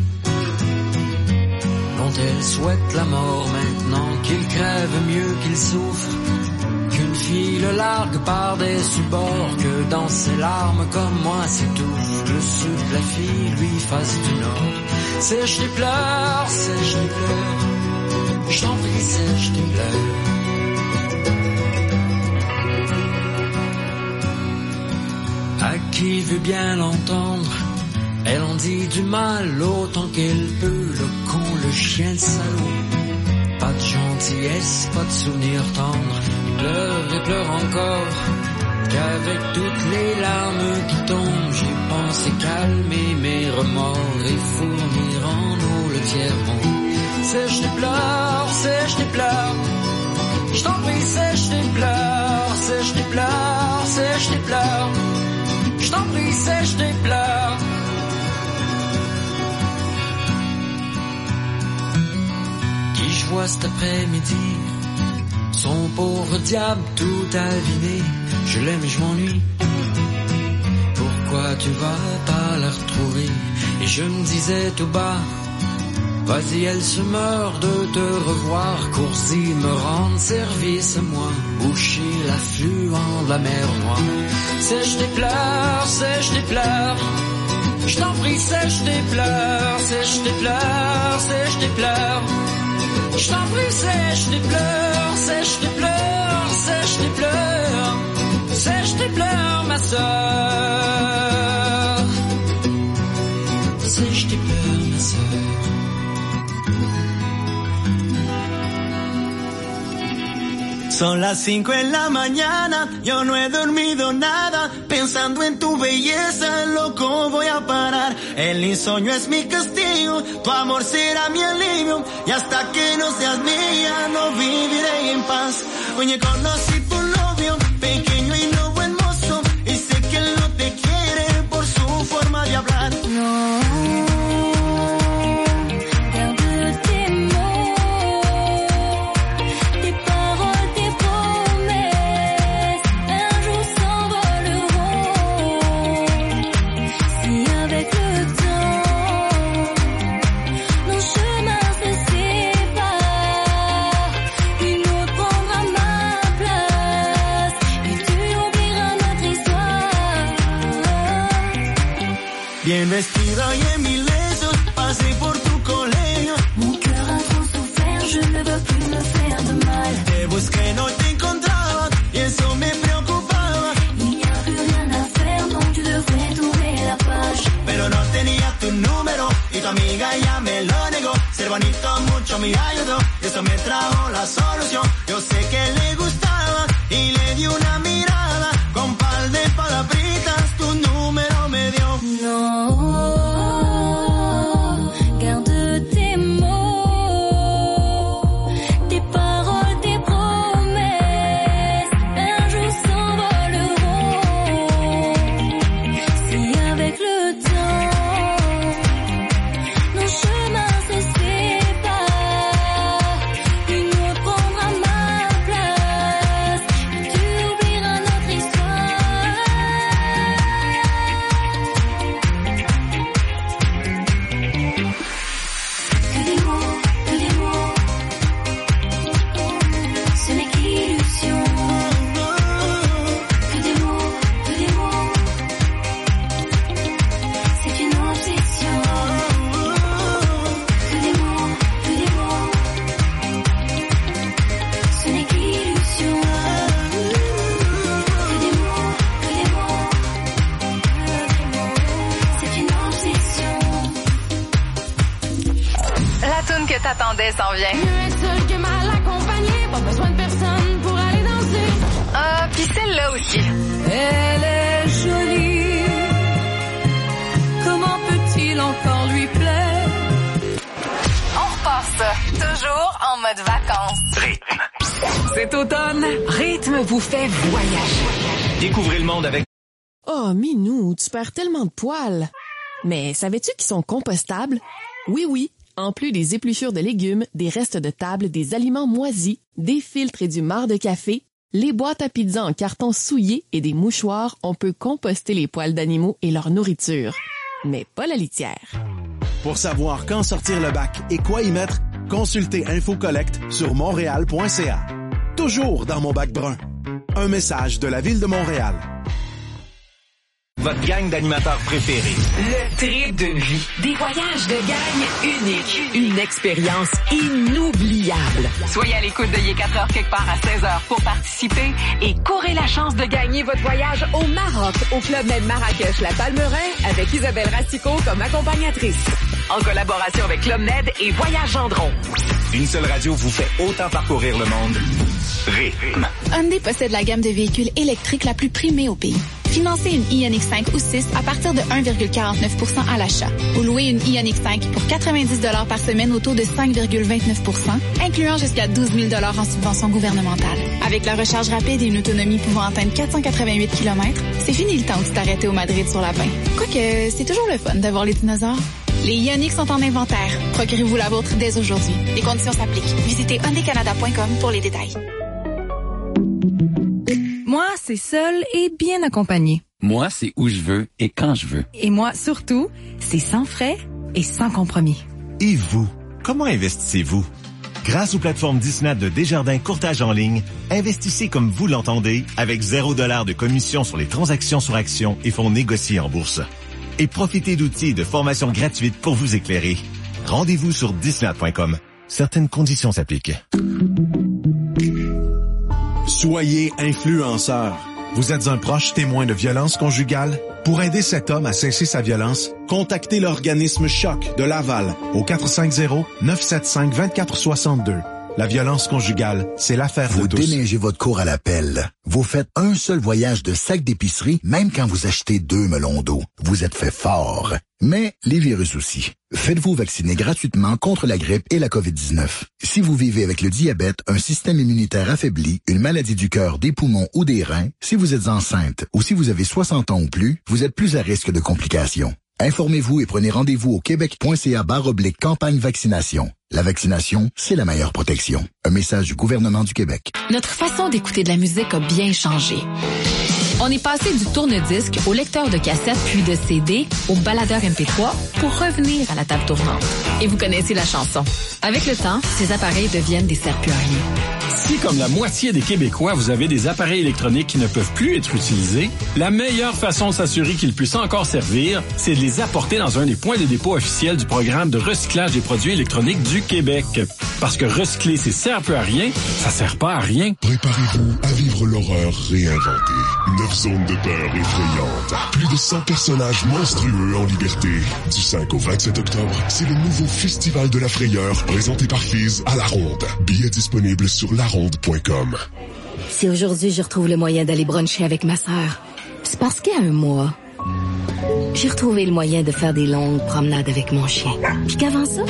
dont elle souhaite la mort maintenant. Qu'il crève mieux qu'il souffre, qu'une fille le largue par des bords, que dans ses larmes comme moi s'étouffe, que le sud de la fille lui fasse du nord. Sèche tes pleurs, sèche tes pleurs, je t'en prie, sèche tes pleurs. À qui veut bien l'entendre, elle en dit du mal autant qu'elle peut. Le con, le chien, le salaud, pas de gentillesse, pas de souvenirs tendres. Il pleure et pleure encore, qu'avec toutes les larmes qui tombent, j'ai pensé calmer mes remords et fournir en eau le tiers-monde. Sèche tes pleurs, sèche tes pleurs, je t'en prie, sèche tes pleurs, sèche tes pleurs, sèche tes pleurs, je t'en prie, sèche tes pleurs. Qui je vois cet après-midi, son pauvre diable tout aviné. Je l'aime et je m'ennuie. Pourquoi tu vas pas la retrouver? Et je me disais tout bas, vas-y, elle se meurt de te revoir. Cours-y, me rendre service, moi, boucher l'affluent de la mer Noire. Sèche tes pleurs, sèche tes pleurs, je t'en prie, sèche tes pleurs, sèche tes pleurs, sèche tes pleurs, je t'en prie, sèche tes pleurs, sèche tes pleurs, sèche tes pleurs, sèche tes pleurs, ma sœur, sèche tes pleurs, ma sœur. Son las cinco en la mañana, yo no he dormido nada, pensando en tu belleza, loco voy a parar. El insomnio es mi castigo, tu amor será mi alivio, y hasta que no seas mía, no viviré en paz. Oye, conocí tu novio, pequeño y no buen mozo, y sé que él no te quiere por su forma de hablar. No. Bien vestido y en mis lesos, pasé por tu colegio. Mon cœur a trop souffert, je ne veux plus me faire de mal. Te busqué, no te encontraba, y eso me preocupaba. Il n'y a plus rien à faire, donc tu devrais tourner la page. eso a mí ayudó, y eso me trajo la solución. Yo sé que le gustaba y le di una mirada, con par de palabritas tu número me dio. No. T'attendais s'en vient. Mieux être seul que mal accompagné, pas besoin de personne pour aller danser. Ah, pis celle-là aussi. Elle est jolie. Comment peut-il encore lui plaire? On repart ça, toujours en mode vacances. Rythme. Cet automne, Rythme vous fait voyager. Découvrez le monde avec... Oh, Minou, tu perds tellement de poils. Mais savais-tu qu'ils sont compostables? Oui, oui. En plus des épluchures de légumes, des restes de table, des aliments moisis, des filtres et du marc de café, les boîtes à pizza en carton souillé et des mouchoirs, on peut composter les poils d'animaux et leur nourriture. Mais pas la litière. Pour savoir quand sortir le bac et quoi y mettre, consultez InfoCollect sur montréal point c a. Toujours dans mon bac brun. Un message de la Ville de Montréal. Votre gang d'animateurs préférés. Le trip d'une vie. Des voyages de gang uniques. Une expérience inoubliable. Soyez à l'écoute de Yé quatre heures quelque part à seize heures pour participer et courez la chance de gagner votre voyage au Maroc, au Club Med Marrakech La Palmerin avec Isabelle Racicot comme accompagnatrice. En collaboration avec Club Med et Voyage Gendron. Une seule radio vous fait autant parcourir le monde. Rythme. Hyundai possède la gamme de véhicules électriques la plus primée au pays. Financez une Ioniq cinq ou six à partir de un virgule quarante-neuf pour cent à l'achat. Ou louez une Ioniq cinq pour quatre-vingt-dix dollars par semaine au taux de cinq virgule vingt-neuf pour cent, incluant jusqu'à douze mille dollars en subvention gouvernementale. Avec la recharge rapide et une autonomie pouvant atteindre quatre cent quatre-vingt-huit kilomètres, c'est fini le temps où tu t'arrêtais au Madrid sur la vingt. Quoique, c'est toujours le fun de voir les dinosaures. Les Ioniq sont en inventaire. Procurez-vous la vôtre dès aujourd'hui. Les conditions s'appliquent. Visitez hyundai canada point com pour les détails. Moi, c'est seul et bien accompagné. Moi, c'est où je veux et quand je veux. Et moi, surtout, c'est sans frais et sans compromis. Et vous, comment investissez-vous? Grâce aux plateformes Disney de Desjardins Courtage en ligne, investissez comme vous l'entendez avec zéro dollar de commission sur les transactions sur actions et fonds négociés en bourse. Et profitez d'outils et de formations gratuites pour vous éclairer. Rendez-vous sur disney point com. Certaines conditions s'appliquent. Soyez influenceur. Vous êtes un proche témoin de violence conjugale? Pour aider cet homme à cesser sa violence, contactez l'organisme Choc de Laval au quatre cinq zéro, neuf sept cinq, deux quatre six deux. La violence conjugale, c'est l'affaire de tous. Vous déneigez votre cour à la pelle. Vous faites un seul voyage de sac d'épicerie, même quand vous achetez deux melons d'eau. Vous êtes fait fort. Mais les virus aussi. Faites-vous vacciner gratuitement contre la grippe et la covid dix-neuf. Si vous vivez avec le diabète, un système immunitaire affaibli, une maladie du cœur, des poumons ou des reins, si vous êtes enceinte ou si vous avez soixante ans ou plus, vous êtes plus à risque de complications. Informez-vous et prenez rendez-vous au québec point c a barre oblique campagne vaccination. La vaccination, c'est la meilleure protection. Un message du gouvernement du Québec. Notre façon d'écouter de la musique a bien changé. On est passé du tourne-disque au lecteur de cassette puis de C D au baladeur M P trois pour revenir à la table tournante. Et vous connaissez la chanson. Avec le temps, ces appareils deviennent des serpilleriers. Si, comme la moitié des Québécois, vous avez des appareils électroniques qui ne peuvent plus être utilisés, la meilleure façon de s'assurer qu'ils puissent encore servir, c'est de les apporter dans un des points de dépôt officiels du programme de recyclage des produits électroniques du Québec. Parce que recycler, c'est sert peu à rien, ça sert pas à rien. Préparez-vous à vivre l'horreur réinventée. Neuf zones de peur effrayantes. Plus de cent personnages monstrueux en liberté. Du cinq au vingt-sept octobre, c'est le nouveau Festival de la Frayeur présenté par Fizz à La Ronde. Billets disponibles sur la ronde point com. Si aujourd'hui je retrouve le moyen d'aller bruncher avec ma sœur, c'est parce qu'il y a un mois, j'ai retrouvé le moyen de faire des longues promenades avec mon chien. Puis qu'avant ça,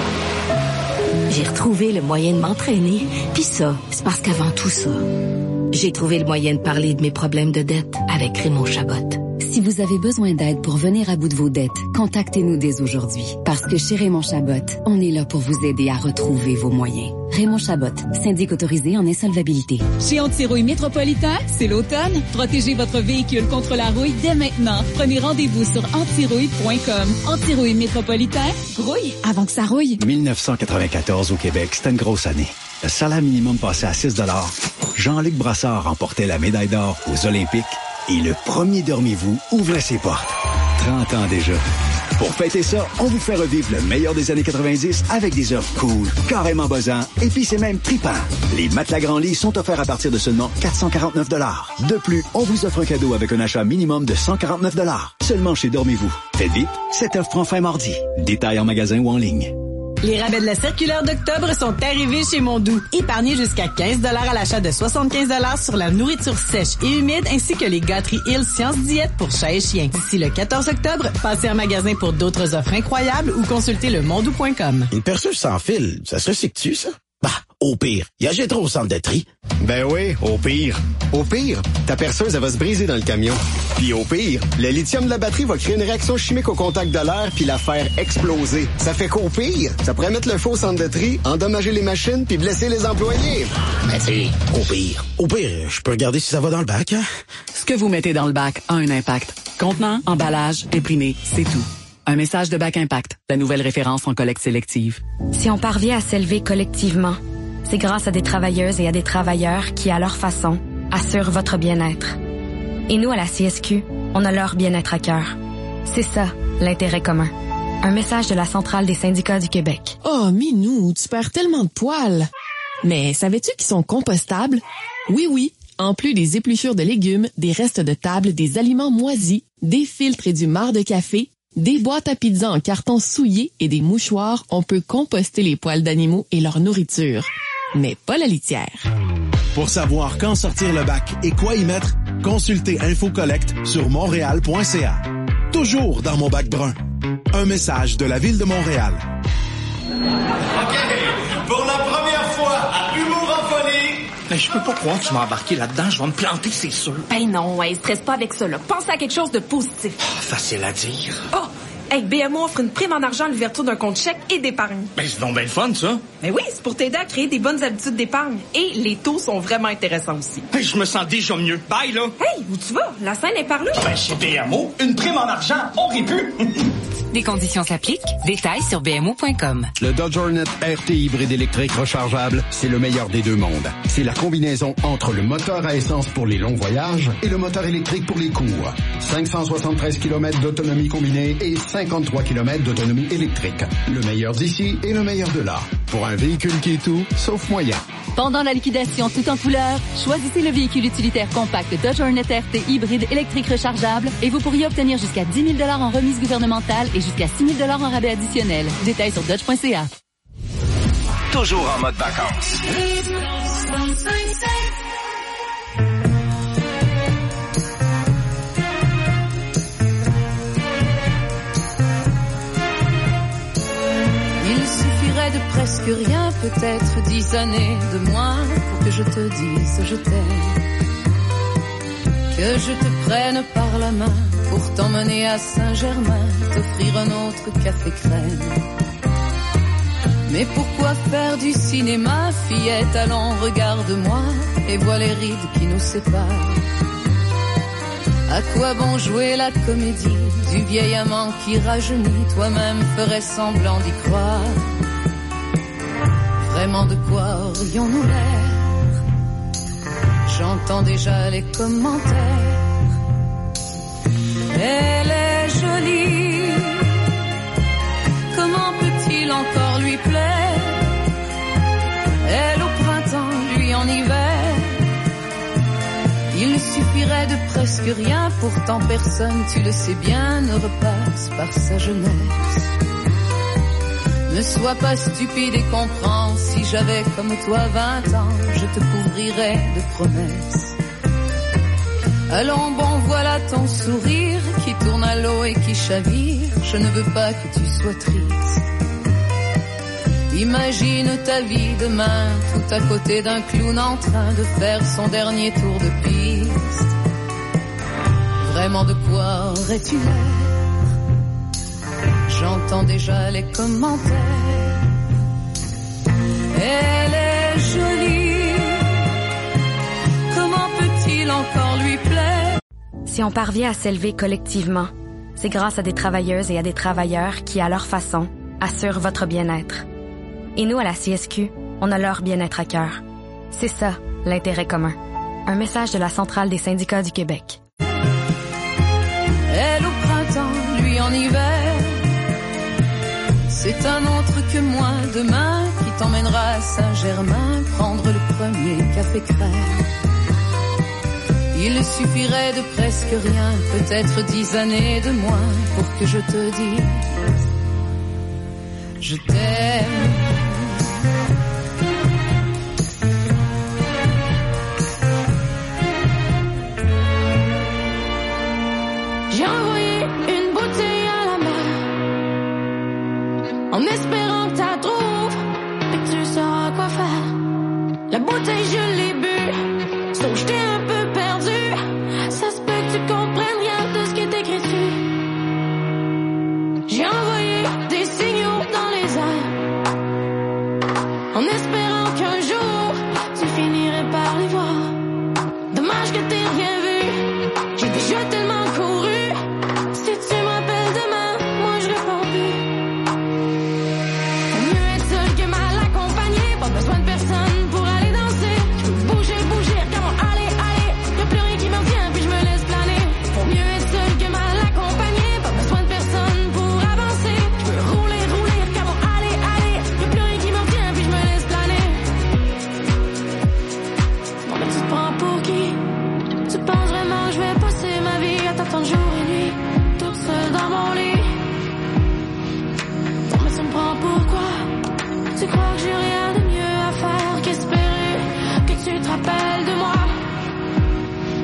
j'ai retrouvé le moyen de m'entraîner. Puis ça, c'est parce qu'avant tout ça, j'ai trouvé le moyen de parler de mes problèmes de dette avec Raymond Chabot. Si vous avez besoin d'aide pour venir à bout de vos dettes, contactez-nous dès aujourd'hui. Parce que chez Raymond Chabot, on est là pour vous aider à retrouver vos moyens. Raymond Chabot, syndic autorisé en insolvabilité. Chez Antirouille Métropolitain, c'est l'automne. Protégez votre véhicule contre la rouille dès maintenant. Prenez rendez-vous sur antirouille point com. Antirouille Métropolitain, grouille avant que ça rouille. dix-neuf cent quatre-vingt-quatorze au Québec, c'était une grosse année. Le salaire minimum passait à six dollars. Jean-Luc Brassard remportait la médaille d'or aux Olympiques. Et le premier Dormez-vous ouvrait ses portes. trente ans déjà. Pour fêter ça, on vous fait revivre le meilleur des années quatre-vingt-dix avec des œuvres cool, carrément buzzants, et puis c'est même trippant. Les matelas Grand Lit sont offerts à partir de seulement quatre cent quarante-neuf dollars. De plus, on vous offre un cadeau avec un achat minimum de cent quarante-neuf dollars. Seulement chez Dormez-vous. Faites vite, cette offre prend fin mardi. Détails en magasin ou en ligne. Les rabais de la circulaire d'octobre sont arrivés chez Mondou. Épargnez jusqu'à quinze dollars à l'achat de soixante-quinze dollars sur la nourriture sèche et humide ainsi que les gâteries Hill Science Diète pour chat et chien. D'ici le quatorze octobre, passez en magasin pour d'autres offres incroyables ou consultez le mondou point com. Une perceuse sans fil, ça se recycle-tu, ça? Bah, au pire, il y a Gétro au centre de tri. Ben oui, au pire. Au pire, ta perceuse, elle va se briser dans le camion. Puis au pire, le lithium de la batterie va créer une réaction chimique au contact de l'air puis la faire exploser. Ça fait qu'au pire, ça pourrait mettre le feu au centre de tri, endommager les machines puis blesser les employés. Ben tu au pire. Au pire, je peux regarder si ça va dans le bac, hein? Ce que vous mettez dans le bac a un impact. Contenant, emballage, imprimé, c'est tout. Un message de Bac Impact, la nouvelle référence en collecte sélective. Si on parvient à s'élever collectivement, c'est grâce à des travailleuses et à des travailleurs qui, à leur façon, assurent votre bien-être. Et nous, à la C S Q, on a leur bien-être à cœur. C'est ça, l'intérêt commun. Un message de la Centrale des syndicats du Québec. Oh, Minou, tu perds tellement de poils. Mais savais-tu qu'ils sont compostables? Oui, oui. En plus des épluchures de légumes, des restes de table, des aliments moisis, des filtres et du marc de café, des boîtes à pizza en carton souillé et des mouchoirs, on peut composter les poils d'animaux et leur nourriture. Mais pas la litière. Pour savoir quand sortir le bac et quoi y mettre, consultez InfoCollect sur montréal point c a. Toujours dans mon bac brun. Un message de la Ville de Montréal. OK, pour la première fois à Humour en folie. Mais je peux pas croire que tu m'as embarqué là-dedans. Je vais me planter, c'est sûr. Ben non, ouais, stresse pas avec ça, là. Pense à quelque chose de positif. Oh, facile à dire. Oh! Hey, B M O offre une prime en argent à l'ouverture d'un compte chèque et d'épargne. Ben, c'est donc bien le fun, ça. Ben oui, c'est pour t'aider à créer des bonnes habitudes d'épargne. Et les taux sont vraiment intéressants aussi. Hey, je me sens déjà mieux. Bye, là. Hey, où tu vas? La scène est par là. Ben, chez B M O, une prime en argent, on rit plus. Des conditions s'appliquent. Détails sur b m o point com. Le Dodge Hornet R T hybride électrique rechargeable, c'est le meilleur des deux mondes. C'est la combinaison entre le moteur à essence pour les longs voyages et le moteur électrique pour les courts. cinq cent soixante-treize kilomètres d'autonomie combinée et cinquante-trois kilomètres d'autonomie électrique. Le meilleur d'ici et le meilleur de là. Pour un véhicule qui est tout, sauf moyen. Pendant la liquidation tout en couleur, choisissez le véhicule utilitaire compact Dodge Hornet R T hybride électrique rechargeable et vous pourriez obtenir jusqu'à dix mille dollars en remise gouvernementale et jusqu'à six mille dollars en rabais additionnel. Détails sur dodge point c a. Toujours en mode vacances. Il suffirait de presque rien, peut-être dix années de moins pour que je te dise je t'aime. Que je te prenne par la main pour t'emmener à Saint-Germain, t'offrir un autre café crème. Mais pourquoi faire du cinéma, fillette, allons regarde-moi et vois les rides qui nous séparent. À quoi bon jouer la comédie du vieil amant qui rajeunit, toi-même ferais semblant d'y croire. Vraiment de quoi aurions-nous l'air J'entends déjà les commentaires. Elle est jolie. Comment peut-il encore lui plaire? Elle au printemps, lui en hiver. Il ne suffirait de presque rien. Pourtant personne, tu le sais bien, ne repasse par sa jeunesse. Ne sois pas stupide et comprends. Si j'avais comme toi vingt ans, je te couvrirais de promesses. Allons bon, voilà ton sourire qui tourne à l'eau et qui chavire. Je ne veux pas que tu sois triste. Imagine ta vie demain, tout à côté d'un clown en train de faire son dernier tour de piste. Vraiment, de quoi aurais-tu l'air? J'entends déjà les commentaires. Elle est jolie. Comment peut-il encore lui plaire? Si on parvient à s'élever collectivement, c'est grâce à des travailleuses et à des travailleurs qui, à leur façon, assurent votre bien-être. Et nous, à la C S Q, on a leur bien-être à cœur. C'est ça, l'intérêt commun. Un message de la Centrale des syndicats du Québec. Elle au printemps, lui en hiver. C'est un autre que moi demain qui t'emmènera à Saint-Germain prendre le premier café crème. Il suffirait de presque rien, peut-être dix années de moins pour que je te dise je t'aime. J'ai envoyé une bouteille à la mer en espérant que t'as trouves et que tu sauras quoi faire. La bouteille je l'ai bu, sauf j'étais un peu